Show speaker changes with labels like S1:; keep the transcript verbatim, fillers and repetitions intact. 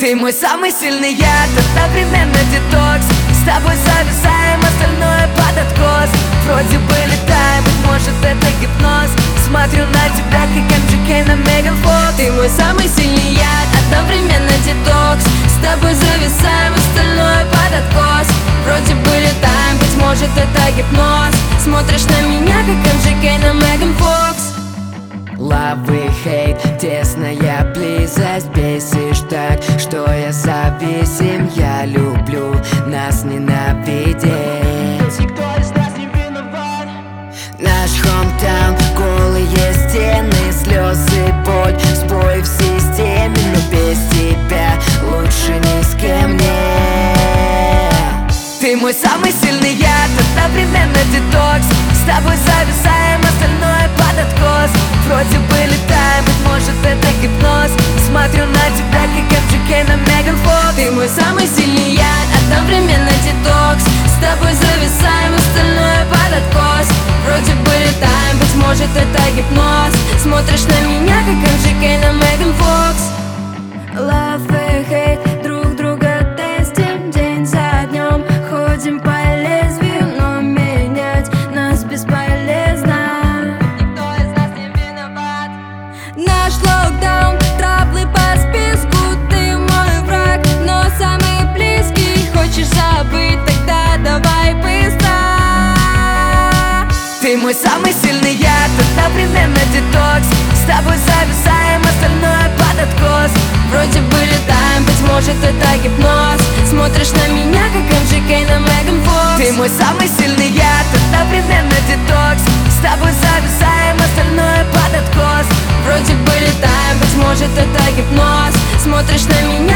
S1: Ты мой самый сильный яд, одновременно детокс. С тобой зависаем, остальное под откос. Вроде бы летаем, быть может это гипноз. Смотрю на тебя, как эм джи кей на Меган Фокс.
S2: Ты мой самый сильный яд, одновременно детокс. С тобой зависаем, остальное под откос. Вроде бы летаем, быть может это гипноз. Смотришь на меня, как эм джи кей на Меган Фокс.
S1: Love и hate, тесная близость. Бесишь так, что я зависим. Я люблю нас ненавидеть.
S2: Никто из нас не виноват.
S1: Наш hometown, голые стены, слезы, боль, сбой в системе. Но без тебя лучше ни с кем нет. Ты мой самый сильный яд, одновременно детокс. С тобой зависаем, остальное под откос. Вроде бы летаем, быть может это гипноз. Смотрю на тебя, как эм джи кей на Меган Фокс.
S2: Ты мой самый сильный яд, одновременно детокс. С тобой зависаем, остальное под откос. Вроде бы летаем, быть может это гипноз. Смотришь на меня, как эм джи кей на Меган Фокс. Love и hate, друг друга тестим день за днем. Ходим по лезвию, но менять нас бесполезно. Никто из нас не виноват. Наш локдаун, траблы по списку. Ты мой враг, но самый близкий. Хочешь забыть, тогда давай быстро.
S1: Ты мой самый сильный яд, одновременно детокс. С тобой зависаем, остальное под откос.
S2: Вроде бы летаем, быть может это гипноз. Смотришь на меня, как эм джи кей на Меган Фокс.
S1: Ты мой самый сильный яд, одновременно детокс. С тобой зависаем, остальное под откос.
S2: Вроде бы летаем, быть может это гипноз. Смотришь на меня,